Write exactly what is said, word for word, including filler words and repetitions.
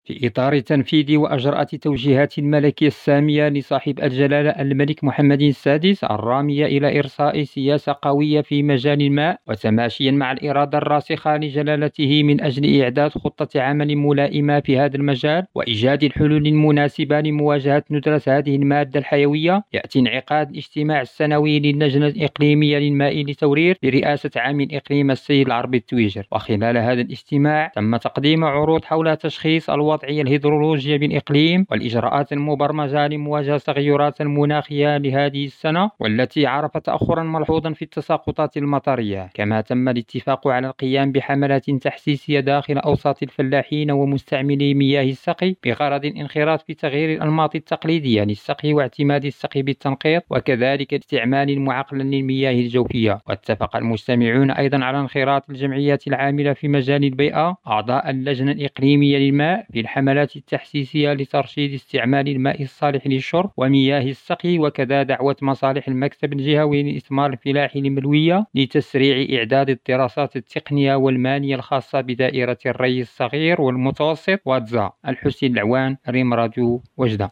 في إطار تنفيذ وأجراء توجيهات الملكية السامية لصاحب الجلالة الملك محمد السادس الرامية إلى إرساء سياسة قوية في مجال الماء، وتماشيا مع الإرادة الراسخة لجلالته من أجل إعداد خطة عمل ملائمة في هذا المجال وإيجاد الحلول المناسبة لمواجهة ندرة هذه المادة الحيوية، يأتي انعقاد الاجتماع السنوي للجنة الإقليمية للماء لتورير برئاسة عامل إقليم السيد العربي التويجر. وخلال هذا الاجتماع تم تقديم عروض حول تشخيص الوضعية الهيدرولوجية بالإقليم والإجراءات المبرمجة لمواجهة التغيرات المناخية لهذه السنة، والتي عرفت تأخرا ملحوظا في التساقطات المطرية. كما تم الاتفاق على القيام بحملات تحسيسية داخل أوساط الفلاحين ومستعملي مياه السقي بغرض الانخراط في تغيير الأنماط التقليدية للسقي واعتماد السقي بالتنقيط، وكذلك استعمال معقلا للمياه الجوفية. واتفق المجتمعون أيضا على انخراط الجمعيات العاملة في مجال البيئة أعضاء اللجنة الإقليمية للماء في الحملات التحسيسية لترشيد استعمال الماء الصالح للشرب ومياه السقي، وكذا دعوة مصالح المكتب الجهوي للإثمار الفلاحي الملوية لتسريع إعداد الدراسات التقنية والمالية الخاصة بدائرة الري الصغير والمتوسط واتزا. الحسين العوان، ريم راديو، وجدة.